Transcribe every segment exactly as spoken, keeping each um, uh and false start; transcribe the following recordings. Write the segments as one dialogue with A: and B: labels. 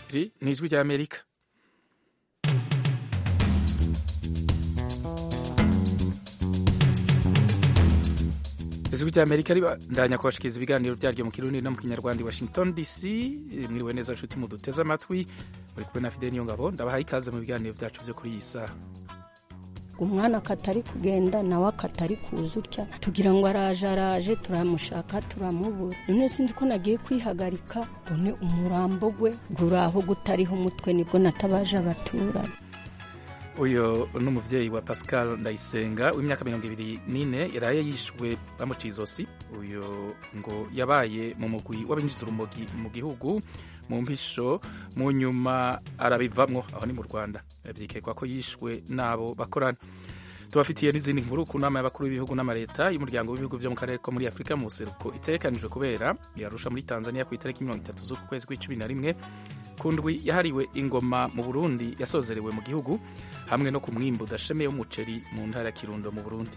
A: Iri ni ijwi rya Amerika. Ijwi rya Amerika ribandanya kubashikiriza ibiganiro byaryo mu Kirundi no mu Kinyarwanda i Washington D C. Mwiriwe neza nshuti muduteze amatwi, muri kumwe na Fidel Niyongabo. Ndabahaye ikaze mu biganiro byacu byo kuri iyi saha.
B: Umwana katari kugenda nawe akatari kuzutya tugira ngo araje araje turamushaka turamubura. None sinzi ko nagiye kwihagarika bone umurambo gwe guraho gutariho umutwe nibwo natabaje abatura.
A: Uyo n'umuvyeyi wa Pascal Ndayisenga w'imyaka mirongo ibiri n'ine yaraye yishwe bamucizosi. Uyo ngo yabaye mu mugwi w'abinjiza urumogi mu gihugu mu mpisho mu nyuma arabivamwo, aho ni mu Rwanda. Vyikekwa ko yishwe nabo bakorana. Tubafitiye n'izindi nkuru ku nama y'abakuru b'ibihugu n'amareta y'umuryango w'ibihugu vyo mu karere ko muri Afrika mu buseruko itegekanijwe kubera yarusha muri Tanzania ku itariki mirongo itatu z'uku kwezi kw'icumi na rimwe, ku ndwi yahariwe ingoma mu Burundi yasozerewe mu gihugu, hamwe no ku mwimbu udashemeye w'umuceri mu ntara ya Kirundo mu Burundi.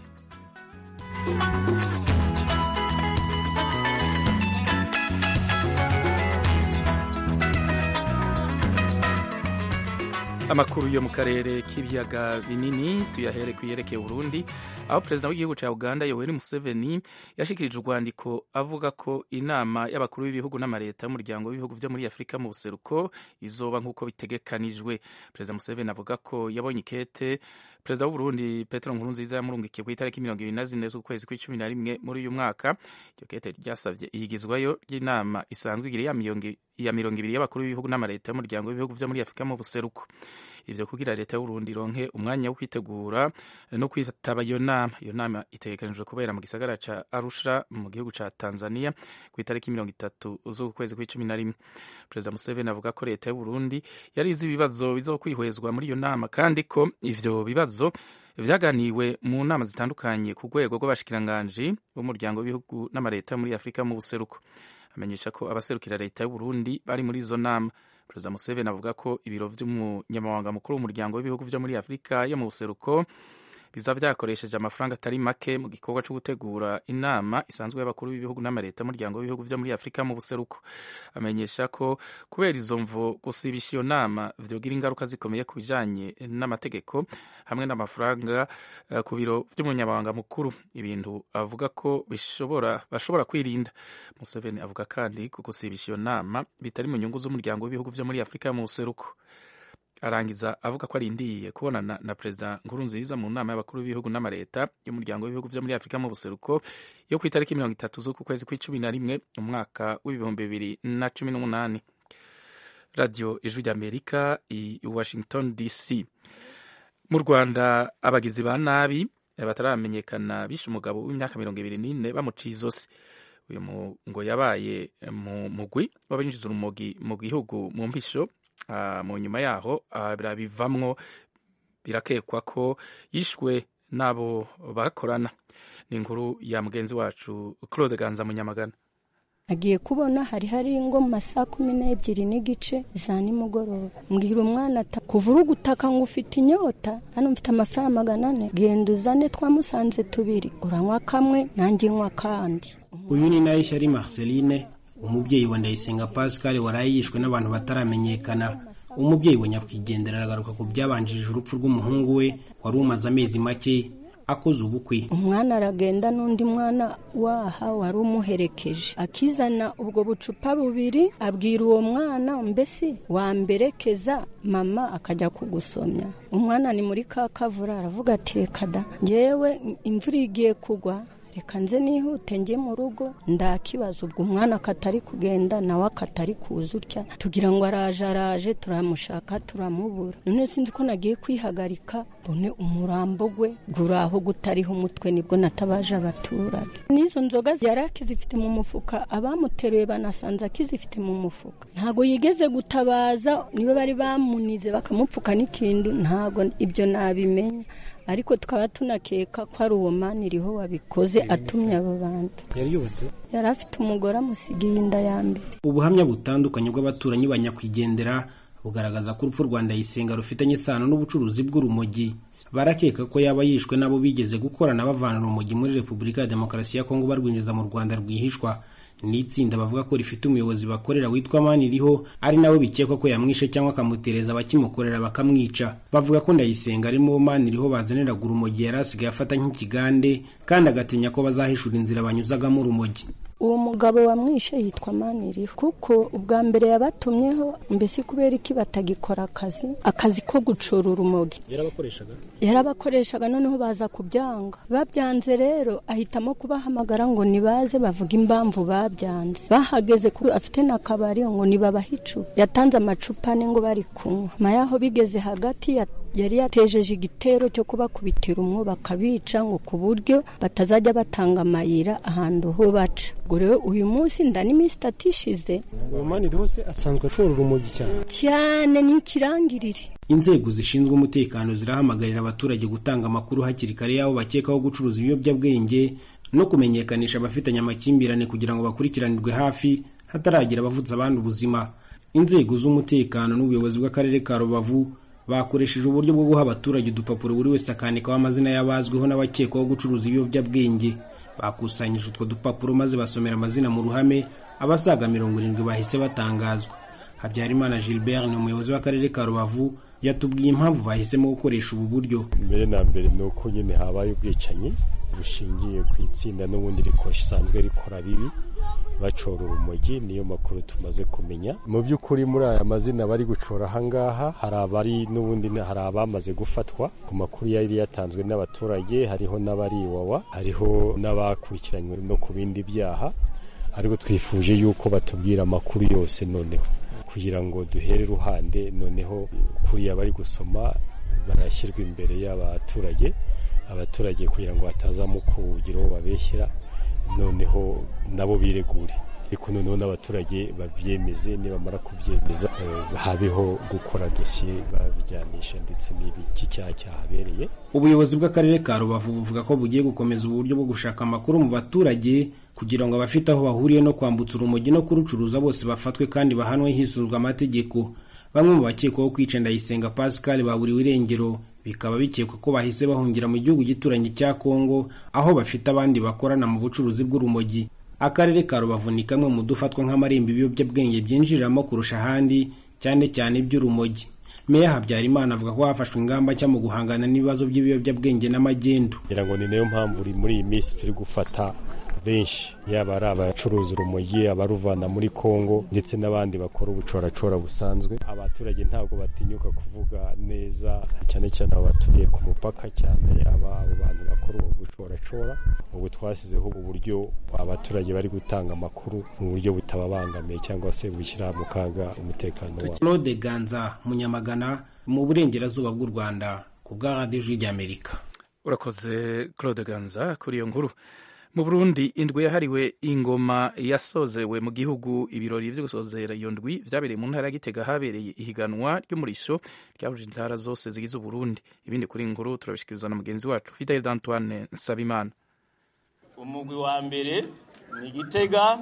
A: Amakuru yo mu karere k'ibiyaga binini tuyahere kuyerekeye Burundi, aho perezida w'igihugu ca Uganda Yoweri Museveni yashikirije urwandiko avuga ko inama y'abakuru b'ibihugu n'amareta y'umuryango w'ibihugu vyo muri Afrika mu buseruko izoba nk'uko bitegekanijwe. Perezida Museveni avuga ko yabonye ikete perezida w'Uburundi Petero Nkurunziza yamurungikiye ku itariki mirongo ibiri na zine z'ukwezi kw'icumi na rimwe muri uyu mwaka. Iryo kete ryasavye iyigizwayo ry'inama isanzwe igira ya mirongo ibiri y'abakuru b'ibihugu n'amareta y'umuryango w'ibihugu vyo muri Afrika mu buseruko. Ivyo kugira leta y'Uburundi ironke umwanya wo kwitegura no kwitaba iyo nama. Iyo nama itegekanijwe kubera mu gisagara ca Arusha mu gihugu ca Tanzania ku itariki mirongo itatu z'ukwezi kw'icumi na rimwe. Perezida Museveni avuga ko leta y'Uburundi yarize ibibazo bizokwihwezwa muri iyo nama, kandi ko ivyo bibazo vyaganiwe mu nama zitandukanye ku rwego rw'abashikiranganji b'umuryango w'ibihugu n'amareta muri Afrika mu buseruko. Amenyesha ko abaserukira leta y'Uburundi bari muri izo nama. Perezida Museveni avuga ko ibiro vy'umunyamabanga mukuru w'umuryango w'ibihugu vyo muri Afrika yo mu buseruko biza vyakoresheje amafaranga atari make mu gikorwa co gutegura inama isanzwe y'abakuru b'ibihugu n'amareta y'umuryango w'ibihugu vyo muri Afrika mu buseruko. Amenyesha ko kubera izo mvo gusibisha iyo nama vyogira ingaruka zikomeye ku bijanye n'amategeko hamwe n'amafaranga uh, ku biro vy'umunyamabanga mukuru, ibintu avuga ko bishobora bashobora kwirinda. Museveni avuga kandi ko gusibisha iyo nama bitari mu nyungu z'umuryango w'ibihugu vyo muri Afrika mu buseruko. Arangiza avuga ko arindiye kubonana na Perezida Nkurunziza mu nama y'abakuru b'ibihugu n'amareta y'umuryango w'ibihugu vyo muri Afrika mu buseruko yo ku itariki mirongo itatu z'uku kwezi kw'icumi na rimwe umwaka w'ibihumbi bibiri na cumi n'umunani. Radio Ijwi ry'Amerika i Washington D C. Mu Rwanda abagizi ba nabi bataramenyekana bishe umugabo w'imyaka mirongo ibiri n'ine bamucizosi. Uyu ngo yabaye mu mugwi w'abinjiza urumogi mu gihugu mu mpisho. Uh, mu nyuma yaho uh, birabivamwo, birakekwa ko yishwe nabo bakorana. Ni inkuru ya mugenzi wacu Claude Ganza Munyamagana.
B: Agiye kubona hari hari ngo masaa kumi n'ebyiri n'igice za nimugoroba, mbwira umwana ata kuvura gutaka ngo ufite inyota, hano mfite amafaranga magana ane, genda uzane twamusanze tubiri, uranywa kamwe nanjye nywa kandi.
C: Uyu ni Nayishari Marceline, umubyeyi wa Ndayisenga Pascal waraye yishwe n'abantu bataramenyekana. Umubyeyi wa nyakwigendera aragaruka ku byabanjirije urupfu rw'umuhungu we wari umaze amezi make akoze ubukwe.
B: Umwana aragenda n'undi mwana waha wari umuherekeje, akizana ubwo bucupa bubiri, abwira uwo mwana mbese wamberekeza mama akajya kugusomya. Umwana ni muri ka kavura aravuga ati reka da, ngewe imvura igiye kugwa, reka nze nihute njye mu rugo ndakibaza. Ubwo umwana katari kugenda nawe akatari kuzutya tugira ngo araje araje turamushaka turamubura. None sinzi ko nagiye kwihagarika bone umurambo gwe guraho gutariho umutwe nibwo natabaje abaturage. Nizo nzoga yarakizifite mu mufuka, abamuteruye banasanze akizifite mu mufuka. Ntago yigeze gutabaza, niwe bari bamunize bakamupfuka n'ikindu, ntago ibyo nabimenya. Ariko tukaba tunakeka ko ari uwo mani iriho wabikoze atumye abo bantu.
C: Yari yubatse?
B: Yari afite umugore amusigiye inda ya mbere.
C: Ubuhamya butandukanye bw'abaturanyi ba nyakwigendera bugaragaza ko urupfu rwa Ndayisenga rufitanye isano n'ubucuruzi bw'urumogi. Barakeka ko yaba yishwe nabo bigeze gukorana bavana urumogi muri Repubulika ya Demokarasi ya Kongo barwinjiza mu Rwanda rwihishwa. ni itsinda bavuga ko rifite umuyobozi bakorera witwa Maniriho ari nawe bikekwa ko yamwishe cyangwa akamutereza abakimukorera bakamwica. Bavuga ko Ndayisenga arimo Maniriho bazanira urumogi yarasigaye afata nk'ikigande kandi agatinya ko bazahishura inzira banyuzagamo urumogi.
B: Uwo mugabo wamwishe yitwa Maniriho kuko ubwa mbere yabatumyeho mbese kubera iki batagikora akazi akazi ko gucora urumogi.
C: Yarabakoreshaga
B: yarabakoreshaga noneho baza kubyanga. Babyanze rero ahitamo kubahamagara ngo nibaze bavuga impamvu babyanze. Bahageze ku afite nakabari ngo nibabahicu. Yatanze amacupa ngo bari kunywa. Mayaho bigeze hagati ya yari yatejeje igitero cyo kubakubitira umwo bakabica ngo ku buryo batazajya batanga amayira ahantu ho baca. Gore uyu munsi ndani mi statishize
D: Maniriho se asanzwe ashora urumogi cyane
B: cyane ni kirangirire.
C: Inzego zishinzwe umutekano zirahamagarira abaturage gutanga amakuru hakiri kare yaho bakekaho gucuruza ibiyobyabwenge no kumenyekanisha abafitanye amakimbirane kugira ngo bakurikiranirwe hafi hataragira abavutsa abandi ubuzima. Inzego z'umutekano n'ubuyobozi bw'akarere ka Rubavu bakoresheje uburyo bwo guha abaturage udupapuro buri wese akandikaho amazina y'abazwiho n'abakekwaho gucuruza ibiyobyabwenge. Bakusanyije utwo dupapuro maze basomera amazina mu ruhame, abasaga mirongo irindwi bahise batangazwa. Habyarimana Gilbert ni umuyobozi w'akarere ka Rubavu yatubwiye impamvu bahisemo gukoresha ubu buryo.
E: Mbere na mbere nuko nyine habaye ubwicanyi bushingiye ku itsinda n'ubundi rikoresha isanzwe rikora bibi bacora urumogi, niyo makuru tumaze kumenya. Mu by'ukuri muri aya mazina bari gucora ahangaha hari abari n'ubundi hari abamaze gufatwa ku makuru yari yatanzwe n'abaturage, hariho n'abari iwawa, hariho n'abakurikiranywe no ku bindi byaha, ariko twifuje yuko batubwira amakuru yose noneho kugira ngo duhere ruhande noneho kuri abari gusoma barashyirwa imbere y'abaturage abaturage kugira ngo hatazamo kugira uwo babeshyira noneho nabo biregure, ariko noneho n'abaturage babyemeze, nibamara kubyemeza habeho gukora dosiye babijyanisha ndetse n'iki cyaha cyahabereye.
C: Ubuyobozi bw'akarere ka Rubavu buvuga ko bugiye gukomeza uburyo bwo gushaka amakuru mu baturage kugira ngo abafite aho bahuriye no kwambutsa urumogi no kurucuruza bose bafatwe kandi bahanwe hisunzwe amategeko. Bamwe mu bakekwaho kwica Ndayisenga Pascal baburiwe irengero, bikaba bikekwa ko bahise bahungira mu gihugu gituranye cya Kongo aho bafite abandi bakorana mu bucuruzi bw'urumogi. Akarere ka Rubavu ni kamwe mu dufatwa nk'amarembo ibiyobyabwenge byinjiriramo kurusha ahandi, cyane cyane iby'urumogi. Meya Habyarimana avuga ko hafashwe ingamba cyo mu guhangana n'ibibazo by'ibiyobyabwenge n'amagendo.
E: Ngira ngo ni nayo mpamvu muri iyi minsi turi gufata benshi, yaba ari abacuruza urumogi, abaruvana muri Kongo ndetse n'abandi bakora ubucoracora busanzwe. Abaturage ntabwo batinyuka kuvuga neza, cyane cyane abaturiye ku mupaka, cyane aba bantu bakora ubucoracora. Ubu twasizeho uburyo abaturage bari gutanga amakuru mu buryo butababangamiye cyangwa se bushyira mu kaga umutekano wabo.
C: Claude Ganza Munyamagana mu burengerazuba bw'u Rwanda ku bwa Radio y'Amerika.
A: Urakoze Claude Ganza kuri iyo nkuru. Mu Burundi indwi yahariwe ingoma yasozewe mu gihugu. Ibirori byo gusozera iyo ndwi byabereye mu ntara ya Gitega, habereye ihiganwa ry'umurisho ryahuje intara zose zigize Burundi. Ibindi kuri inkuru turabishikirizwa na mugenzi wacu Fidel Antoine Nsabimana.
F: Umugwi wa mbere ni Gitega,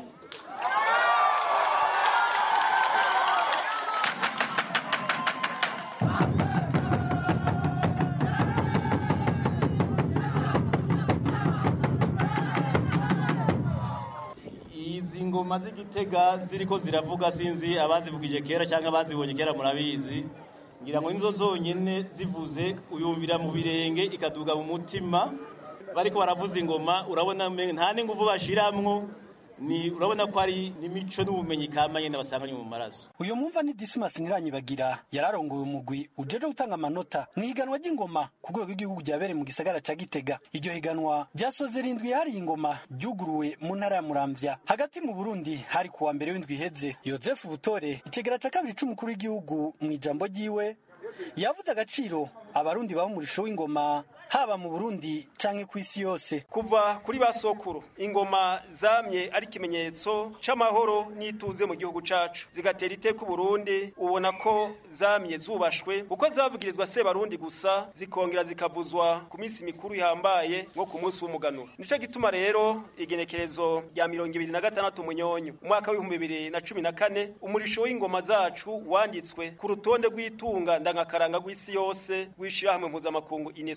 F: ingoma z'Igitega ziriko ziravuga, sinzi abazivugije kera cyangwa abazibonye kera murabizi, ngira ngo nizo zonyene zivuze uyumvira mu birenge ikaduga mu mutima. Bariko baravuza ingoma urabona nta n'inguvu bashiramwo, ni urabona ko ari n'imico n'ubumenyi kamanye n'abasanganye mu maraso.
G: Uyu mumva ni Dismas Nyiranyibagira yararongoye umugwi ujeje gutanga amanota mu higanwa ry'ingoma ku rwego rw'igihugu ryabereye mu gisagara ca Gitega. Iryo higanwa ryasoze rindwi hari ingoma ryuguruwe mu ntara ya Muramvya. Hagati mu Burundi hari kuwa mbere w'indwi iheze, Joseph Butore ikegera ca kabiri c'umukuru w'igihugu mu ijambo ryiwe yavuze agaciro abarundi baba mu risho w'ingoma haba mu Burundi canke kw'isi yose.
H: Kuva kuri basokuru ingoma zamye ari kimenyetso c'amahoro n'ituze mu gihugu cacu, zigatera iteka Burundi. Ubona ko zamye zubashwe uko zavugirizwa se Barundi gusa, zikongera zikavuzwa ku minsi mikuru ihambaye nko ku munsi w'umuganuro. Nico gituma rero igenekerezo rya mirongo ibiri na gatandatu Munyonyo umwaka w'ibihumbi bibiri na cumi na kane umurisho w'ingoma zacu wanditswe ku rutonde rw'itunga ndangakaranga rw'isi yose w'ishirahamwe mpuzamakungu UNESCO.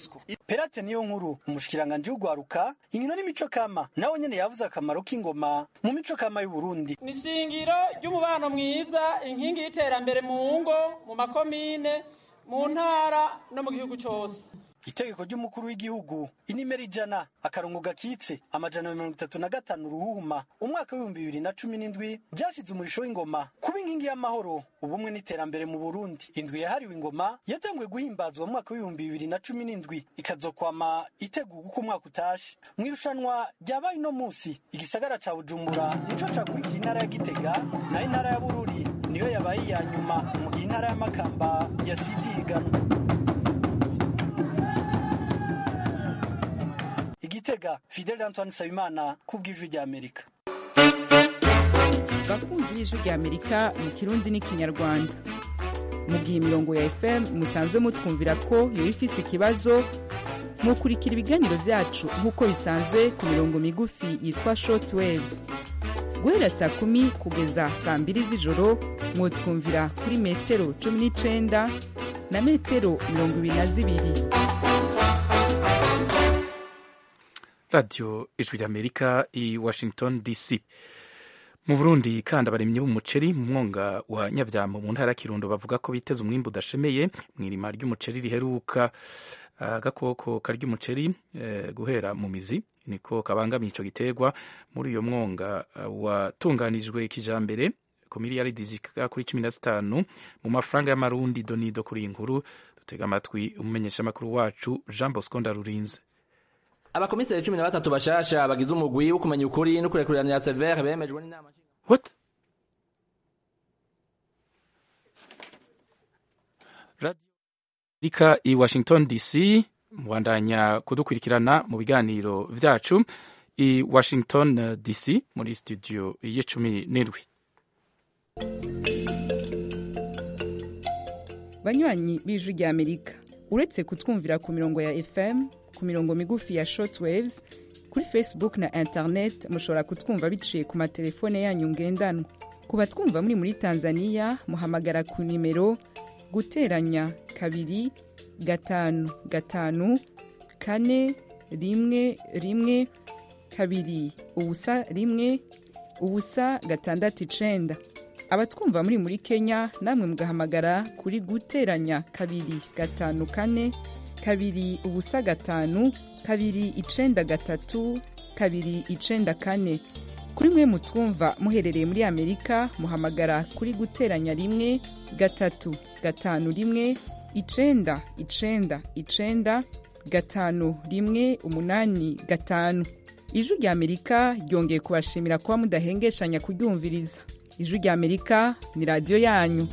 G: Perate niyo nkuru umushikiranganje w'ugwaruka inkino n'imico kama nawe nyene yavuze akamaro k'ingoma mu mico kama y'u Burundi.
I: Ni shingiro ry'umubano mwiza, inkingi y'iterambere mu ngo, mu makomine, mu ntara no mu gihugu cyose.
G: Itegeko ry'umukuru w'igihugu inimero ijana akarongo gakitse amajana mirongo itatu na gatanu ruhuma umwaka w'ibihumbi bibiri na cumi n'indwi byashize umurisho w'ingoma kuba inkingi y'amahoro ubumwe n'iterambere mu Burundi. Indwi yahariwe ingoma yatanguye guhimbazwa mu mwaka w'ibihumbi bibiri na cumi n'indwi ikazokwama itegurwa uko umwaka utashe. Mu irushanwa ryabaye no musi igisagara ca Bujumbura nico cakurikiye intara ya Gitega na intara ya Bururi niyo yabaye iya nyuma mu gihe intara ya Makamba yasivyiganwa. Igitega, Fidel Antoine Sayimana kubw'ijwi rya Amerika.
J: Bakunzi b'ijwi rya Amerika mu Kirundi n'ikinyarwanda. Mu gihe imirongo ya F M musanzwe mutwumvira ko yo ifise ikibazo, mukurikira ibiganiro vyacu nk'uko bisanzwe ku mirongo migufi yitwa short waves. Guhera saa kumi kugeza saa mbiri z'ijoro mwotwumvira kuri metero cumi n'icenda na metero mirongo ibiri na zibiri.
A: Radio Ijwi ry'Amerika i Washington D C. Mu Burundi kandi abarimyi b'umuceri mu mwonga wa Nyavyamo mu ntara ya Kirundo bavuga ko biteze umwimbu udashemeye mw'irima ry'umuceri riheruka. Agakoko karya umuceri eh, guhera mu mizi niko kabangamiye ico giterwa muri iyo mwonga uh, watunganijwe kijambere ku miliyaridi zika kuri cumi na zitanu mu mafaranga y'amarundi. Donido kuri inkuru dutega amatwi umumenyesha makuru wacu Jean Bosco Ndarurinze.
K: Abakomiseri cumi na batatu bashasha bagize umugwi wo kumenya ukuri no kurekuranya severe bemejwe n'inama.
A: What? Radio Rika i Washington D C mwandanya kudukurikirana mu biganiro vyacu i Washington D C muri studio y'icumi n'indwi.
J: Banywanyi b'ijwi rya Amerika, uretse kutwumvira ku mirongo ya F M, ku mirongo migufi ya shortwaves, kuri Facebook na internet mushobora kutwumva biciye ku matelefone yanyu ngendanwa. Ku batwumva muri muri Tanzania muhamagara ku nimero guteranya kabiri gatanu gatanu kane rimwe rimwe kabiri ubusa rimwe ubusa gatandatu icenda. Abatwumva muri muri Kenya namwe mugahamagara kuri guteranya kabiri gatanu kane kabiri ubusa gatanu kabiri icenda gatatu kabiri icenda kane. Kuri mwe mutwumva muherereye muri Amerika muhamagara kuri guteranya rimwe gatatu gatanu rimwe icenda icenda icenda gatanu rimwe umunani gatanu. Ijwi rya Amerika ryongeye kubashimira kuba mudahengeshanya kuryumviriza. Ijwi rya Amerika ni radio yanyu.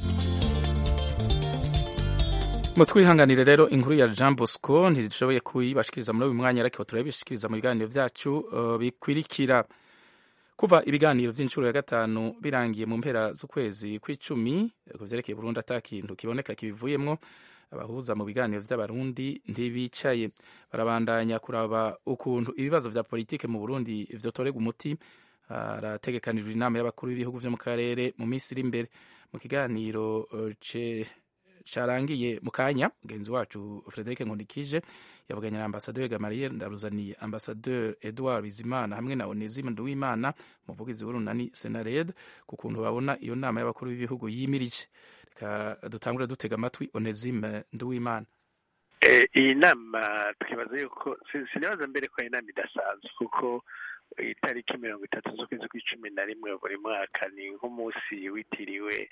A: Mutwihanganire rero inkuru ya Jean Bosco ntidushoboye kuyibashikiriza muri uyu mwanya, ariko turabishikiriza mu biganiro vyacu uh, bikwirikira. Kuva ibiganiro vy'inshuro ya gatanu birangiye mu mpera z'ukwezi kw'icumi ku vyerekeye Burundi atakintu kiboneka kibivuyemwo, abahuza mu biganiro vy'abarundi ntibicaye. Barabandanya kuraba ukuntu ibibazo vya politike mu Burundi vyotorega umuti. Harategekanijwe inama y'abakuru b'ibihugu vyo mu karere mu minsi iri imbere. Mu kiganiro ce carangiye mu kanya mugenzi wacu Frederic Nkundikije yavuganye na Ambassadeur Gamaliel Ndaruzaniye, Ambassadeur Edouard Bizimana hamwe na Onesime Nduwimana umuvugizi w'urunani Senared ku kuntu babona iyo nama y'abakuru b'ibihugu yimirije. Reka dutangure dutega amatwi Onesime Nduwimana.
L: Eh, iyi nama twibaza yuko sinibaza mbere ko inama idasanzwe kuko itariki mirongo itatu z'ukwezi kw'icumi na rimwe buri mwaka ni nk'umunsi witiriwe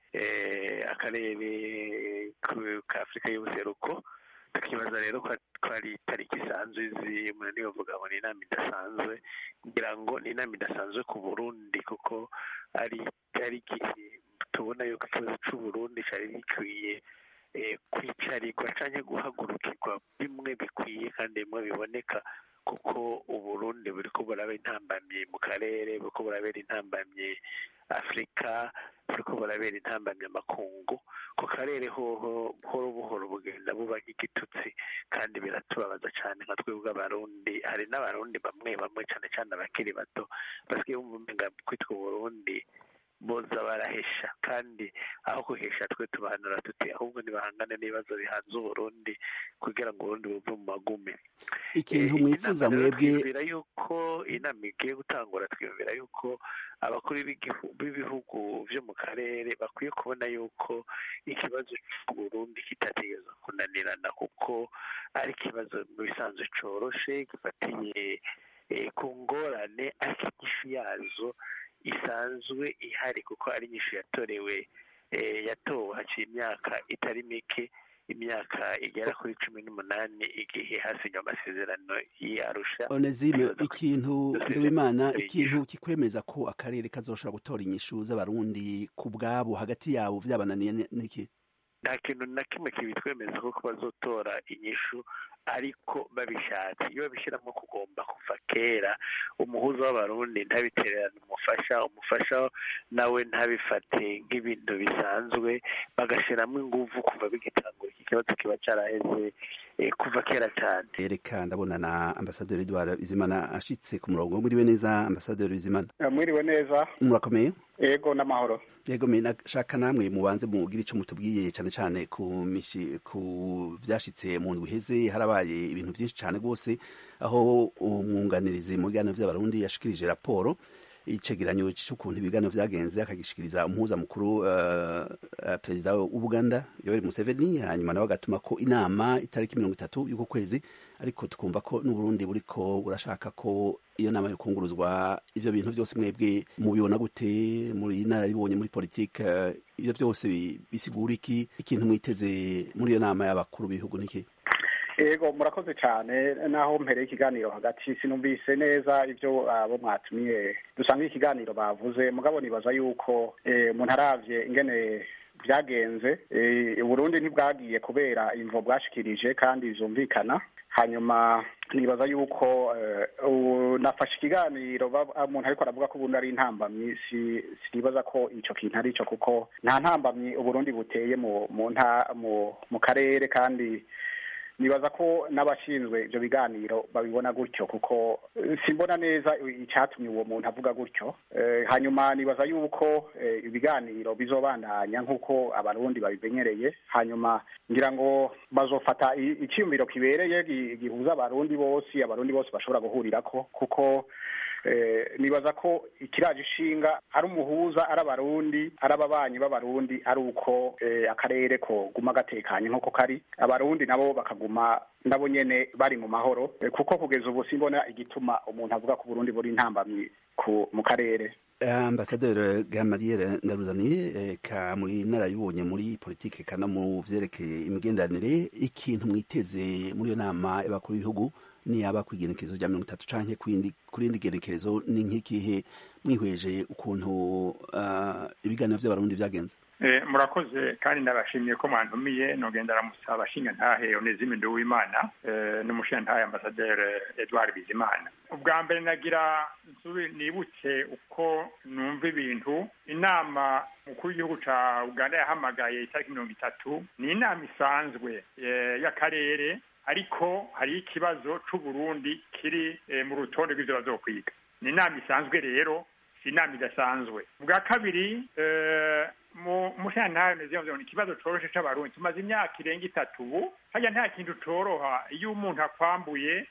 L: akarere ka Afurika y'ubuseruko. Tukibaza rero ko ari itariki isanzwe izi umuntu nibavuga ngo ni inama idasanzwe, ngira ngo ni inama idasanzwe ku Burundi kuko ari itariki tubona yuko ikibazo c'Uburundi cari gikwiye kwicarirwa canke guhagurukirwa bimwe bikwiye kandi bimwe biboneka, kuko Uburundi buriko buraba intambamye mu karere, buriko burabera intambamye Afrika, buriko burabera intambamye amakungu. Ku karere hoho buhoro buhoro bugenda buba nk'igitutsi kandi biratubabaza cane nka twebwe Abarundi. Hari n'Abarundi bamwe bamwe cane cane abakiri bato basigaye bumva umenga kwitwa Uburundi boza barahesha kandi aho guhesha twe tubahanura tuti ahubwo ntibahangane n'ibibazo bihanze uburundi kugira ngo uburundi buve mu magume.
M: Ikintu mwifuza mwebwe
L: twiyumvira yuko inama igiye gutangura, twiyumvira yuko abakuru b'ibihugu byo mu karere bakwiye kubona yuko ikibazo cy'uburundi kitategerezwa kunanirana kuko ari ikibazo mu bisanzwe coroshe gifatiye ku ngorane ariko inyishu yazo isanzwe ihari kuko ari inyishu yatorewe yatowe haciye imyaka itari mike, imyaka igera kuri cumi n'umunani igihe hasinywe amasezerano y'Arusha.
M: Onezime, ikintu Nduwimana, ikintu kikwemeza ko akarere kazoshobora gutora inyishu z'abarundi ku bwabo hagati yabo vyabananiye niki?
L: Nta kintu na kimwe kibitwemeza ko bazotora inyishu ariko babishatse. Iyo babishyiramo kugomba kuva kera, umuhuza w'abarundi ntabitererane umufasha, umufasha nawe ntabifate nk'ibintu bisanzwe, bagashyiramo ingufu kuva bigitangura iki kibazo kiba caraheze kuva kera cyane.
M: Reka ndabona na Ambasaderi Edouard Bizimana ashitse ku murongo. Mwiriwe neza Ambasaderi Bizimana.
N: Mwiriwe neza.
M: Murakomeye?
N: Ego n'amahoro.
M: Yego me nashaka namwe mubanze mugira ico mutubwiye cyane cyane ku mishi ku vyashitse mu ndwi heze, harabaye ibintu byinshi cyane gose aho umwunganirizi mu biganiro by'abarundi yashikirije raporo icegeranyo cy'ukuntu ibiganiro vyagenze akagishikiriza umuhuza mukuru uh, uh, perezida w'Ubuganda Yoweri Museveni, hanyuma nawe agatuma ko inama itariki mirongo itatu y'uko kwezi, ariko tukumva ko n'Uburundi buriko burashaka ko iyo nama yo kunguruzwa. Ivyo bintu byose mwebwe mubibona gute? Muri narabibonye muri politique, ivyo byose bisigura iki? Ikintu mwiteze muri iyo nama y'abakuru b'ibihugu niki?
N: Ego murakoze cyane, naho mpereye ikiganiro hagati sinumvise neza ivyo abo mwatumiye dusanga ikiganiro bavuze, mugabo nibaza yuko umuntu aravye ingene vyagenze, Burundi ntibwagiye kubera imvo bwashikirije kandi vyumvikana. Hanyuma nibaza yuko nafashe ikiganiro umuntu ariko aravuga ko Burundi ari intambamyi, sinibaza ko ico kintu ari ico, kuko nta ntambamyi Uburundi buteye mu mu karere, kandi nibaza ko n'abashinzwe ivyo biganiro babibona gutyo, kuko simbona neza icyatumye uwo muntu avuga gutyo. E, hanyuma nibaza yuko e, ibiganiro bizobandanya nk'uko abarundi babimenyereye, hanyuma ngira ngo bazofata icyumviro kibereye gihuza abarundi bose, abarundi bose bashobora guhurirako, kuko Eh, nibaza ko ikiraje ishinga ari umuhuza, ari abarundi, ari ababanyi b'abarundi, ari uko eh, akarere ko guma gatekanye nk'uko kari, abarundi nabo bakaguma nabo nyene bari mu mahoro, eh, kuko kugeza ubu simbona igituma umuntu avuga ko Burundi buri ntambamyi ku mu karere.
M: Ambasaderi Gamaliel Ndaruzaniye, ka muri narayibonye muri politike kana mu vyerekeye imigenderanire, ikintu mwiteze muri yo nama y'abakuru b'ibihugu ni aba kwigenekerezo rya mirongo itatu canke kuri indi genekerezo ni nk'ikihe mwihweje ukuntu uh, ibiganiro vy'abarundi vyagenze?
O: Eh, murakoze kandi ndabashimiye ko mwantumiye. Nogenda ramusaba abashinga ntahe Onezime Nduwimana eh, n'umushinga ntahe Ambasaderi Edouard Bizimana. Ubwa mbere nagira nsubire nibutse uko numva ibintu. Inama mukuru w'igihugu ca Uganda yahamagaye itariki mirongo itatu ni inama isanzwe eh, y'akarere, ariko hari ikibazo c'Uburundi kiri e, mu rutonde rw'ivyo bazokwiga. Ni inama isanzwe rero, si inama idasanzwe. Bwa kabiri e, mu mushantara nezyo ni ikibazo coroshe c'abarundi. Tumaze imyaka irenga itatu ubu, hajya nta kintu coroha iyo umuntu akwambuye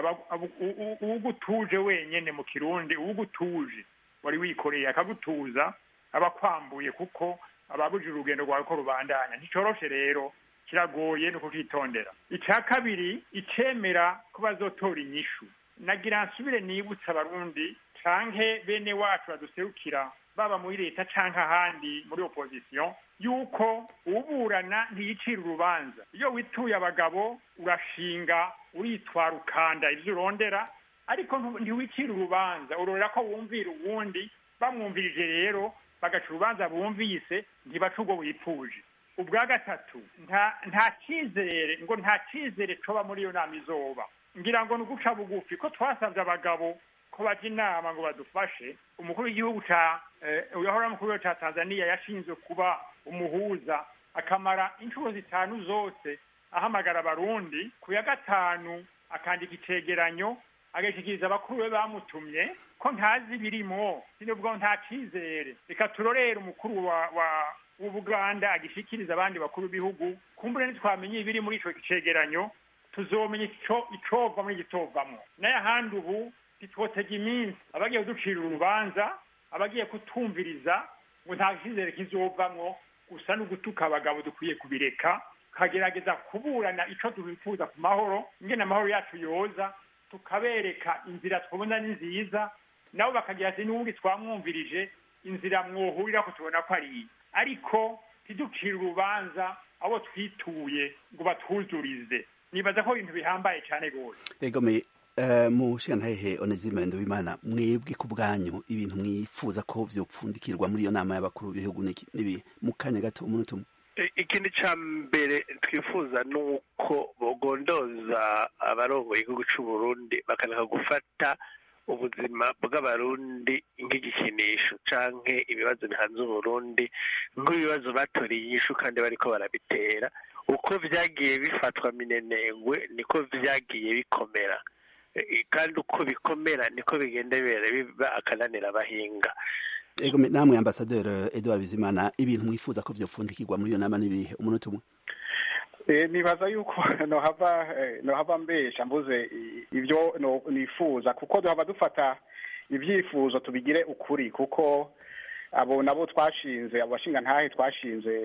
O: ugutuje wenyene mu Kirundi, ugutuje wari wikoreye akagutuza abakwambuye, kuko ababuje urugendo rwawe ko rubandanya. Nticoroshe rero, kiragoye no kukitondera. Ica kabiri, icemera ko bazotora inyishu. Nagira nsubire nibutsa abarundi canke bene wacu baduserukira, baba muri leta canke ahandi muri opposition, yuko uburana ntiyicira urubanza. Iyo wituye abagabo urashinga, uritwara ukanda ivyo urondera, ariko ntiwicira urubanza, urorera ko wumvira uwundi. Bamwumvirije rero bagaca urubanza bumvise, ntibaca ubwo wipfuje. Ubwa gatatu, nta nta cyizere ngo nta cyizere coba muri iyo nama izoba. Ngira ngo nuguca bugufi ko twasavye abagabo ko baje inama ngo badufashe. Umukuru w'igihugu ca uyahora mukuru wa Tanzania yashinzwe kuba umuhuza, akamara inshuro zitanu zose ahamagara abarundi. Ku ya gatanu akandika icegeranyo agashikiriza abakuru be bamutumye ko ntazi birimo sinubwo nta cizere reka turorere umukuru wa wa w'Ubuganda agishikiriza abandi bakuru b'ibihugu kumbure ntitwamenye ibiri muri ico cegeranyo tuzomenya ico icova muri gitovamwo naye ahandi ubu titwotega iminsi abagiye kuducira urubanza abagiye kutumviriza ngo nta cizere kizovamwo gusa no gutuka abagabo dukwiye kubireka kagerageza kuburana ico tubifuza ku mahoro ingene amahoro yacu yoza tukabereka inzira twabona ni nziza nabo bakagira ati n'ubundi twamwumvirije inzira mwohurira ko tubona ko ari ariko tiducira urubanza abo twituye ngo batwuzurize nibaza ko ibintu bihambaye cyane gose
M: egome uh, mu shantahe Onesime Nduwimana mwebwe ku bwanyu ibintu mwifuza ko vyopfundikirwa muri iyo nama y'abakuru b'ibihugu nibi mu kanya gato umuntu umwe
L: ikindi ca mbere twifuza nuko bogondoza abarongoye igihugu c'u Burundi bakanaka gufata ubuzima bw'abarundi nk'igikinisho canke ibibazo bihanze uburundi nk'ibibazo batoreye inyishu kandi bariko barabitera uko vyagiye bifatwa minenengwe niko vyagiye bikomera kandi uko bikomera niko bigenda bibera biba akananira abahinga
M: ego namwe ambasaderi Edouard Bizimana ibintu mwifuza ko vyopfundikirwa muri iyo nama nibihe umunota umwe
N: Eh, nibaza yuko no hava no hava mbesha mbuze ibyo no nifuza kuko duhava dufata ivyifuzo tubigire ukuri kuko abo nabo twashinze abashinga ntahe twashinze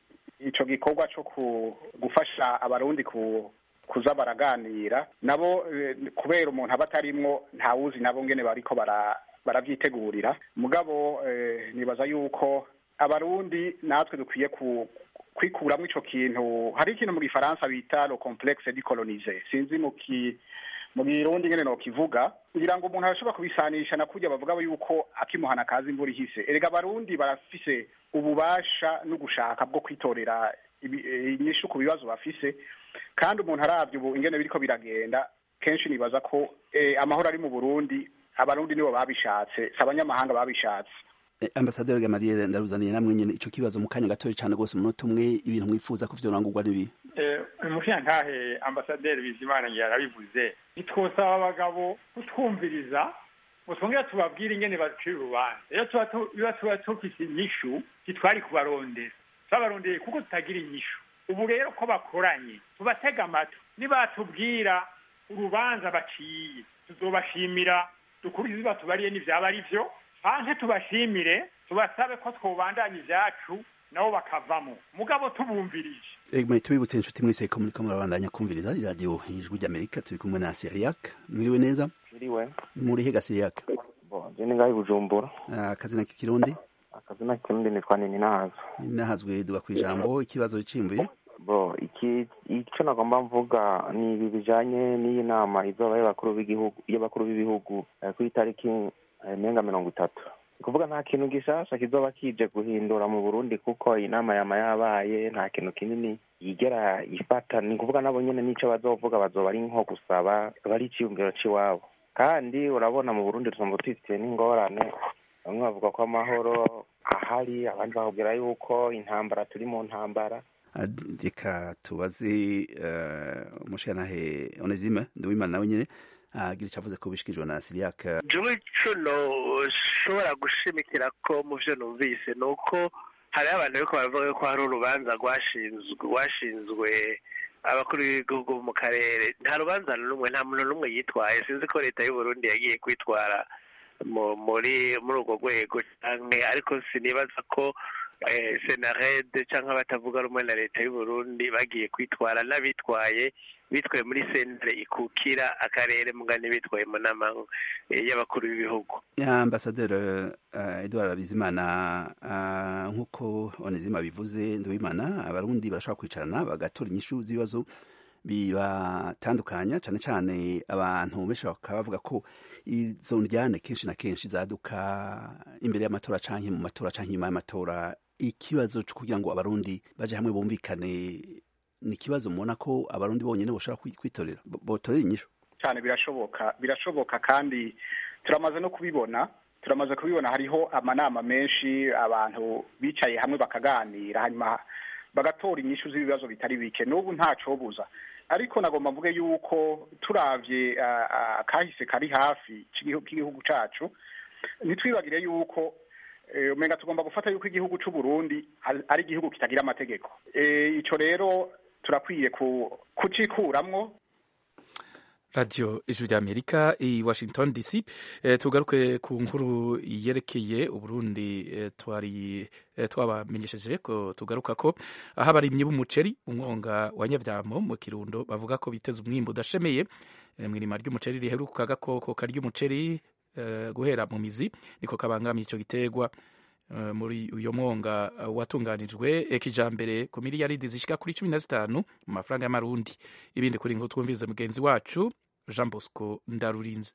N: ico gikorwa cyo gufasha abarundi ku kuza baraganira nabo eh, kubera umuntu abatarimwo ntawuzi nabo ngene bariko bara baravyitegurira mugabo eh, nibaza yuko abarundi natwe dukwiye ku kwikuramwo ico kintu hari ikintu mu gifaransa bita le complexe décolonisé sinzi mu ki mu girundi ngene no kivuga kugira ngo umuntu arashobora kubisanisha na kujya bavuga yuko akimuhana kazi imvura ihise erega abarundi barafise ububasha no gushaka bwo kwitorera inyishu ku bibazo bafise kandi umuntu aravye ubu ingene biriko biragenda kenshi nibaza ko eh, amahoro ari mu Burundi abarundi nibo babishatse sabanyamahanga babishatse
M: Ambasaderi Gamaliel ndaruzaniye namwe nyene ico kibazo mu kanya gatoya cyane gose umunota umwe ibintu mwifuza ko vyonangurwa nibi
O: eh umushya ntahe ambasaderi Bizimana yarabivuze nitwosaba abagabo kutwumviriza utongera tubabwira ingene bacira urubanza iyo tuba tuba tuba tufise inyishu titwari kubarondera twabarondeye kuko tutagira inyishu ubu rero ko bakoranye tubatega amatwi nibatubwira urubanza baciye tuzobashimira dukurikize batubariye n'ivyaba ari vyo hanze tubashimire tubasabe ko twobandanya ivyacu nabo bakavamo mugabo tubumvirije
M: egme tubibutse inshuti mwese ko muri ko murabandanya kumviriza radio ijwi ry'Amerika turi kumwe na Syriac mwiriwe neza
P: mwiriwe
M: muri hega Syriac
P: bo je ningaye Bujumbura
M: akazi na kirundi
P: akazi na kirundi ni twanini nahazo
M: nahazwe duga kwijambo ikibazo cimbuye
P: bo iki ico nagomba mvuga ni ibi bijanye n'iyi nama izoba y'abakuru b'igihugu y'abakuru b'ibihugu ku itariki menga mirongo itatu kuvuga nta kintu gishasha kizoba kije guhindura mu Burundi kuko inama yama yabaye nta kintu kinini yigera ifata ni kuvuga nabo nyene nico bazovuga bazoba ari nko gusaba bari iciyumviro ciwabo kandi urabona mu Burundi tusomba twifitiye n'ingorane bamwe bavuga ko amahoro ahari abandi bakubwira yuko intambara turi mu ntambara
M: reka tubaze umushanahe Onesime Nduwimana nawe nyene agira icyavuze ko bishikijwe na Syriac
L: jewe ico noshobora gushimikira ko mu vyo numvise nuko hari abantu bariko baravuga ko hari urubanza rwashinzwe rwashinzwe abakuru b'igihugu mu karere nta rubanza n'umwe nta muntu n'umwe yitwaye sinzi ko leta y'u Burundi yagiye kwitwara muri muri urwo rwego canke ariko sinibaza ko senarede canke abatavuga rumwe na leta y'u Burundi bagiye kwitwara n'abitwaye bitwaye muri sentare ikukira akarere mugani bitwaye mu nama y'abakuru b'ibihugu
M: Ambasaderi uh, Edouard Bizimana uh, nkuko Onesime bivuze Nduwimana abarundi barashobora kwicarana bagatora inyishu z'ibibazo bibatandukanya cyane cyane abantu benshi bakaba bavuga ko izo njyane kenshi na kenshi zaduka imbere y'amatora canke mu matora canke nyuma y'amatora ikibazo cyo kugira ngo abarundi baje hamwe bumvikane ni kibazo mubona ko abarundi bonyene boshobora kwitorera botorera inyishu
N: cyane birashoboka birashoboka kandi turamaze no kubibona turamaze kubibona hariho amanama menshi abantu bicaye hamwe bakaganira hanyuma bagatora inyishu z'ibibazo bitari bike n'ubu ntaco buza ariko nagomba mvuge yuko turavye kahise kari hafi k'igihugu cacu ntitwibagire yuko umenga tugomba gufata yuko igihugu c'u Burundi ari igihugu kitagira amategeko. Ico rero turakwiye kucikuramwo.
A: Radio Ijwi ry'Amerika i Washington D C. E, tugaruke ku nkuru yerekeye Uburundi e, twari e, twabamenyesheje ko tugaruka ko aho abarimyi b'umuceri umwonga wa Nyavyamo mu Kirundo bavuga ko biteze umwimbu udashemeye e, mwirima ry'umuceri riheruka gakoko karya umuceri e, guhera mu mizi niko kabangamiye ico gitegwa. Uh, muri uyo mwonga uh, watunganijwe ekijambere ku miliyaridi zishika kuri cumi na zitanu mu mafaranga y'amarundi. Ibindi kuri ngo twumvize mugenzi wacu Jean Bosco Ndarurinze.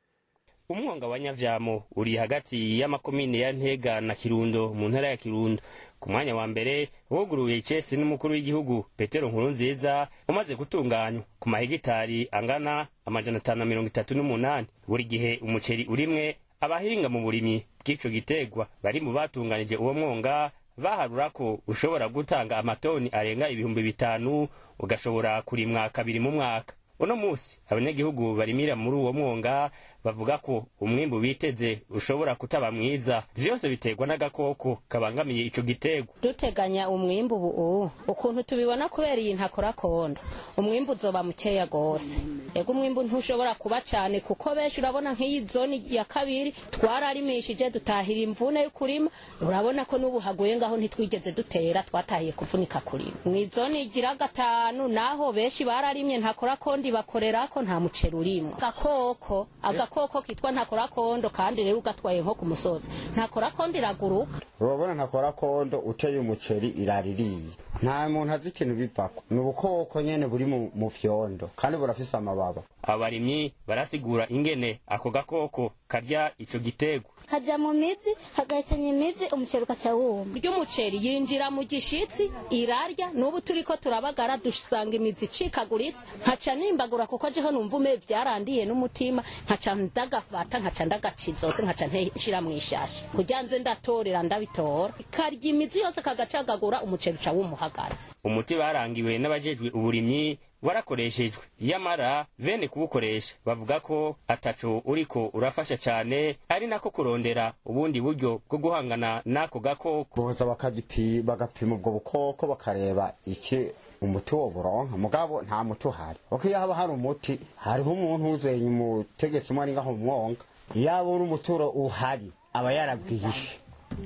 Q: Umwonga wa Nyavyamo uri hagati y'amakomine ya Ntega na Kirundo mu ntara ya Kirundo. Ku mwanya wa mbere wuguruye icese n'umukuru w'igihugu Petero Nkurunziza umaze gutunganywa ku mahegitari angana amajana atanu na mirongo itatu n'umunani. Buri gihe umuceri urimwe abahinga mu burimyi bw'ico gitegwa bari mu batunganije uwo mwonga baharura ko ushobora gutanga amatoni arenga ibihumbi bitanu ugashobora kurimwa kabiri mu mwaka. Uno musi abanyagihugu barimira muri uwo mwonga bavuga ko umwimbu biteze ushobora kutaba mwiza, vyose biterwa n'agakoko kabangamiye ico gitegwa.
R: Duteganya umwimbu ubu ukuntu tubibona kubera iyi ntakora kondo umwimbu uzoba mukeya gose. Ego umwimbu ntushobora kuba cane kuko benshi urabona nk'iyi zone ya kabiri twararimishije dutahira imvune yo kurima, urabona ko n'ubu hagoye ngaho ntitwigeze dutera twatahiye kuvunika kurima. Mw'izone igira gatanu naho benshi bararimye ntakora kondo bakorera ko nta muceri urimo. Agakoko agakoko kitwa ntakora kondo kandi rero ugatwaye nko ku musozi ntakora kondo iraguruka.
S: Urabona ntakora kondo uteye umuceri iraririye nta muntu azi ikintu bivako n'ubukoko nyene buri mu fyondo kandi burafise amababa.
Q: Abarimyi barasigura ingene ako gakoko karya ico gitegwa
T: kaja mu mizi hagahitanya imizi umuceri ukaca wuma.
R: Ry'umuceri yinjira mu gishitsi irarya n'ubu turiko turabagara dusanga imizi icikaguritse nkaca nimbagura kuko jeho numva ume vyarandiye n'umutima nkaca ndagafata nkaca ndagaciza zose nkaca nteshira mu ishashi kugira nze ndatorera ndabitora karya imizi yose kagacagagura umuceri uca wumuhagaze.
Q: Umuti barangiwe n'abajejwe uburimyi warakoreshejwe yamara bene kubukoresha bavuga ko ataco uriko urafasha cyane ari nako kurondera ubundi buryo bwo guhangana nako gakoko.
S: Boza bakagipi bagapima ubwo bukoko bakareba iki umuti wo buronka mugabo nta muti uhari. Okiya haba hari umuti hariho umuntu uzenye umutegetsi umwe ngaho mwonga yabo urumuturo uhari aba yarabwihishe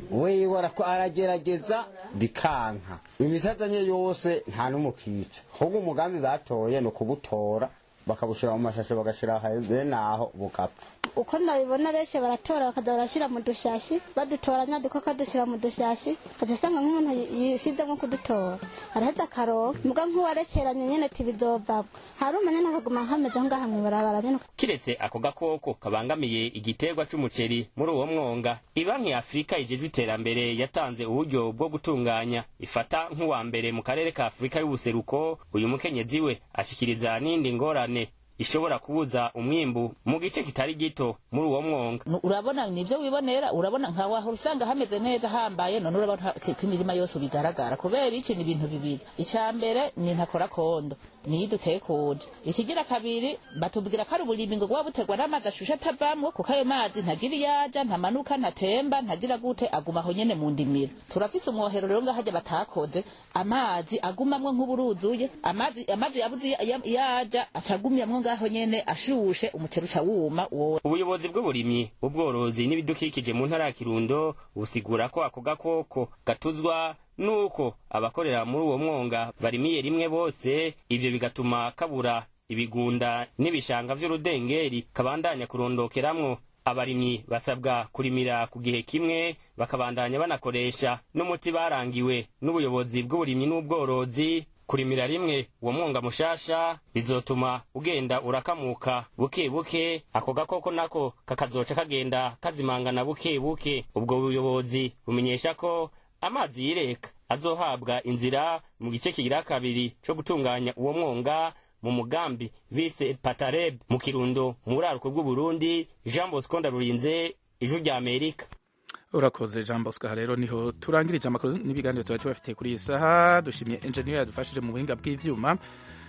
S: we warako aragerageza bikanka imisazanye yose nta numukica ahubwo umugambi batoye no kubutora bakabushira mu mashashe bagashira habe naho bukapfa.
T: Uko nabibona benshi baratora bakaza barashira mu dushashi badutoranya dukoko dushira mu dushashi azasanga nk'umuntu yisize nko kudutora araheza karo muga nk'uwarekeranye nyene tibizova hari umanyana akaguma nkameze ngaha mu barabara nyene.
Q: Kiretse ako gakoko kabangamiye igitegwa c'umuceri muri uwo mwonga Ibanki ya Afrika ijejwe iterambere yatanze uburyo bwo gutunganya ifata nk'uwa mbere mu karere ka Afrika y'ubuseruko. Uyu mukenyezi we ashikiriza n'indi ngorane ishobora kubuza umwimbu mu gice kitari gito muri uwo mwonga.
U: Urabona nivyo wibonera urabona nka waho usanga hameze neza hambaye none urabona imirima yose bigaragara kubera iki ni ibintu bibiri. Icambere ni ntakora kondo ni duteye kuje. Ikigira kabiri batubwira ko ari uburimbi ngo gwabutegwa n'amazi ashusha atavamwe kuko ayo mazi ntagira yaja ntamanuka ntatemba ntagira gute aguma aho nyene mu ndimiro. Turafise umwohero rero ngahaje batakoze amazi agumamwe nk'uburuzuye amazi amazi yabuzi yaja acagumyamwe ngaho nyene ashushe umuceri uca wuma.
Q: Ubuyobozi bw'uburimyi ubworozi n'ibidukikije mu ntara ya Kirundo busigura ko ako gakoko gatuzwa nuko abakorera muri uwo mwonga barimiye rimwe bose, ivyo bigatuma kabura ibigunda n'ibishanga vy'urudengeri kabandanya kurondokeramwo. Abarimyi basabwa kurimira ku gihe kimwe bakabandanya banakoresha n'umuti barangiwe n'ubuyobozi bw'uburimyi n'ubworozi. Kurimira rimwe uwo mwonga mushasha bizotuma ugenda urakamuka buke buke, ako gakoko nako kakazoca kagenda kazimangana buke buke. Ubwo buyobozi bumenyesha ko amazi yireka azohabwa inzira mu gice kigira kabiri cyo gutunganya uwo mwonga mu mugambi bise Patareb. Mu Kirundo mu buraruko bw'u Burundi, Jean Bosco Ndarurinze, Ijwi rya Amerika.
A: Urakoze Jean Bosco. Rero niho turangirije amakuru n'ibiganiro tuba tubafitiye kuri iyi saha. Dushimye engineer yadufashije mu buhinga bw'ivyuma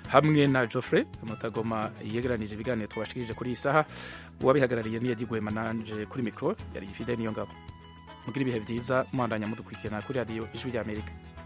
A: hamwe na Geoffrey Mutagoma yegeranije ibiganiro twabashikirije kuri iyi saha. Uwabihagarariye ni Edi Gwema, nanje kuri mikro yari Fidel Niyongabo. Mugira ibihe byiza, mwandanya mudukurikirana kuri radio Ijwi ry'Amerika.